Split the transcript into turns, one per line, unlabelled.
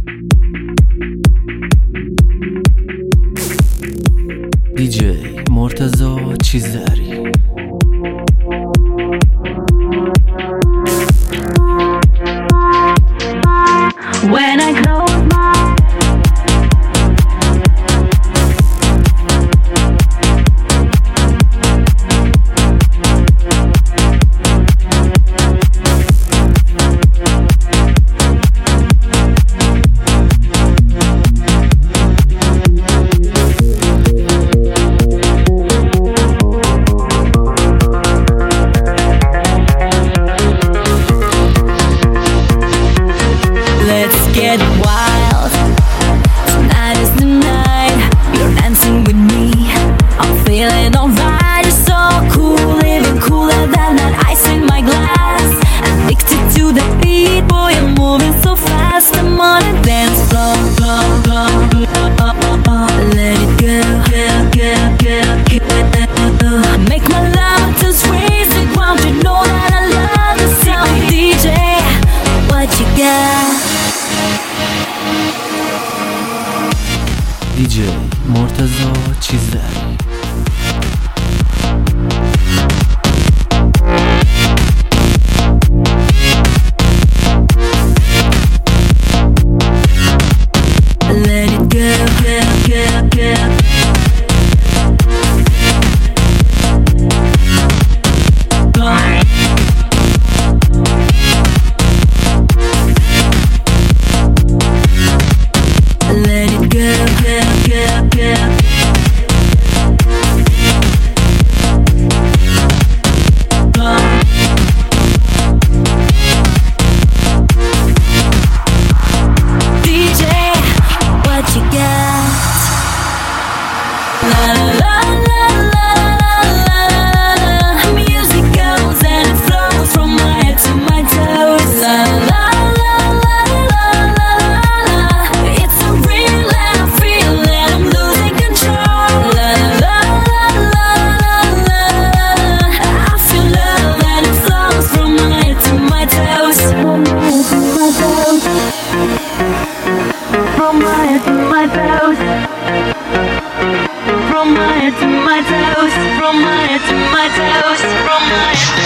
دیجی مرتضی چیزری.
When I close my Let's get wild. Tonight is the night. You're dancing with me. I'm feeling alright. You're so cool, even cooler than that ice in my glass. Addicted to the beat, boy, you're moving so fast. I'm on a dance floor. Let it go, make my love just raise the ground. You know that I love the sound. DJ, what you got?
دیجی مرتضی چیزری.
Let it go. Let it go. DJ, what you got? La la la la la la la. Music goes and it flows from my head to my toes. La la la la la la la. It's so real and I feel that I'm losing control. La la la la la la. I feel love and it flows from my head to my toes. From my head to my toes. From my head to my toes. From my head to my toes. From my head to my toes.